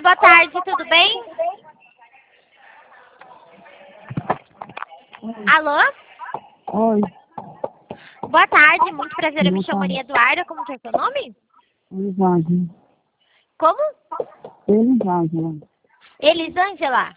boa tarde, tudo bem? Alô? Oi, Boa tarde, muito prazer, eu me boa chamo Maria tarde. Eduarda, como que é seu nome? Elisângela. Como? Elisângela. Elisângela.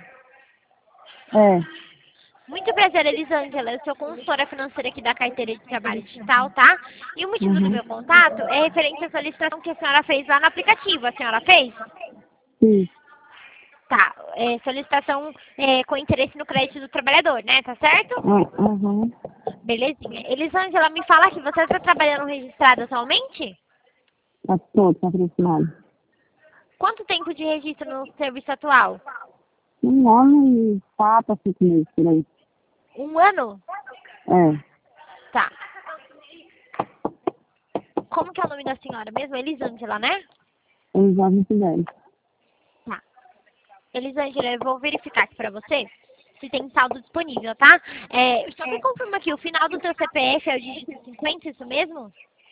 É. Muito prazer, Elisângela, eu sou consultora financeira aqui da Carteira de Trabalho Digital, tá? E o motivo do Uhum. meu contato é referente à solicitação que a senhora fez lá no aplicativo, a senhora fez? Sim. Tá, solicitação com interesse no crédito do trabalhador, né, tá certo? Uhum. Belezinha. Elisângela, me fala que você está trabalhando registrada atualmente? Tá todo patrocinado. Quanto tempo de registro no serviço atual? 1 ano e 4 a 5 meses por aí. 1 ano? É. Tá. Como que é o nome da senhora mesmo? Elisângela, né? Elisângela Fidel. Tá. Elisângela, eu vou verificar aqui pra você se tem saldo disponível, tá? Só me confirma aqui, o final do seu CPF é o dígito 50, isso mesmo?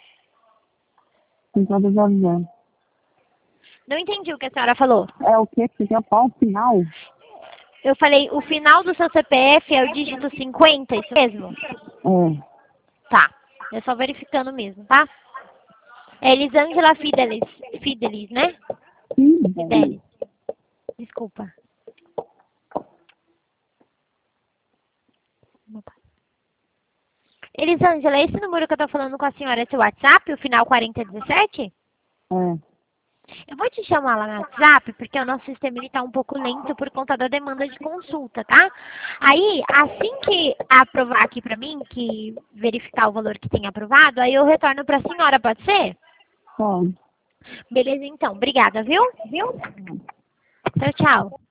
Tem todas as anos. Não entendi o que a senhora falou. É o que você quer qual o final? Eu falei, o final do seu CPF é o dígito 50, isso mesmo? É. Tá. Eu só verificando mesmo, tá? É Elisângela Fidelis, né? Fidel. Fidelis. Desculpa. Elisângela, esse número que eu tô falando com a senhora é seu WhatsApp, o final 4017? É. Eu vou te chamar lá no WhatsApp, porque o nosso sistema ele tá um pouco lento por conta da demanda de consulta, tá? Aí, assim que aprovar aqui pra mim, que verificar o valor que tem aprovado, aí eu retorno pra senhora, pode ser? Pode. Beleza, então. Obrigada, viu? Tchau, tchau.